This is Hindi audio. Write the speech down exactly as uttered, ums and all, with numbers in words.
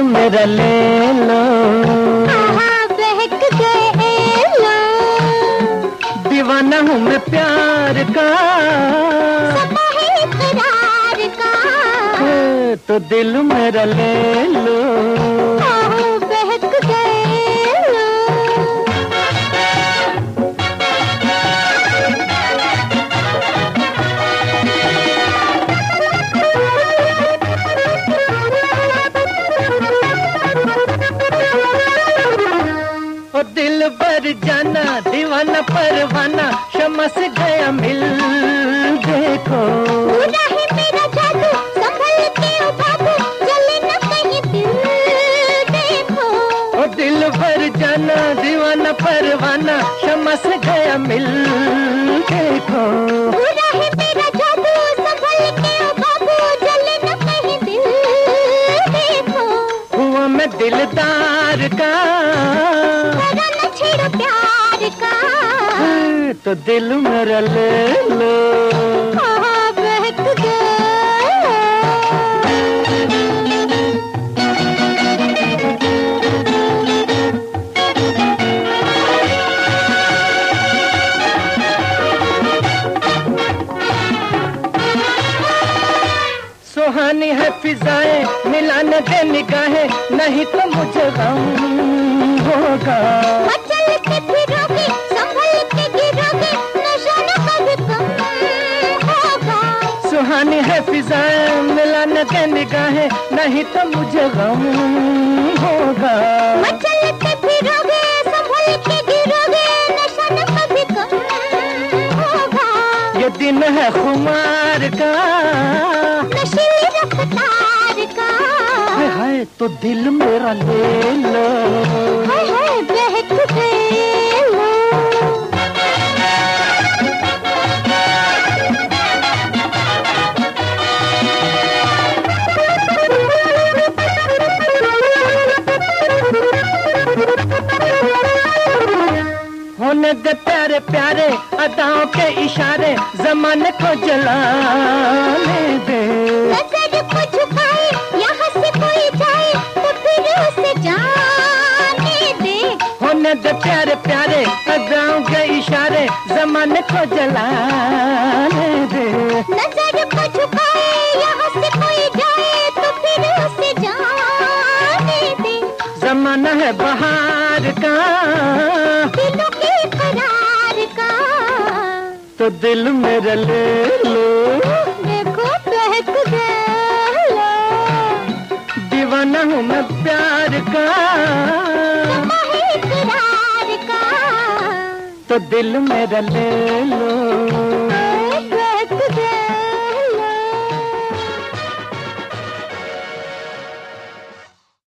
मेरा ले लो। हाँ बहक गए लो। दीवाना हूँ मैं प्यार का, समा है इकरार का। तो दिल मेरा ले लो। हाँ बहक गए लो। ओ दिल भर जाना दीवाना परवाना, शम्मा से गया मिल देखो। पूरा है मेरा जादू, संभल के ओ बाबू, जले न कहीं दिल देखो। ओ दिल भर जाना दीवाना परवाना, शम्मा से गया मिल देखो। पूरा है मेरा जादू, संभल के ओ बाबू, जले न कहीं दिल देखो। हुआ मैं दिलदार का, जरा न छेड़ो प्यार का। तो दिल मेरा ले लो। हाँ बहक गए। सुहानी है फिजाएं मिलाने दे निगाहें, नहीं तो मुझे गम होगा। मचल के फिरोगे, संभल के गिरोगे, नशा न कभी कम होगा। सुहानी है फिजाएं मिलाने दे निगाहें, नहीं तो मुझे गम होगा। मचल के फिरोगे, संभल के गिरोगे, नशा न कभी कम होगा। ये दिन है खुमार का, नशीली रफ्तार का। हाय हाय तो दिल मेरा ले लो। हाय हाय बहक गए लो। होने दे प्यारे प्यारे अदाओं के इशारे, जमाने को जलाने दे। नजर को झुकाए, यहाँ से कोई जाए तो फिर उसे जाने दे। होने दे प्यारे प्यारे अदाओं के इशारे, जमाने को जलाने दे। नजर को झुकाए, यहाँ से कोई जाए तो फिर उसे जाने दे। जमाना है बहार का, दिलों के करार का। तो दिल मेरा ले लो। देखो बहक गए लो। दीवाना हूँ मैं प्यार का, समा है इकरार का। तो दिल मेरा ले लो।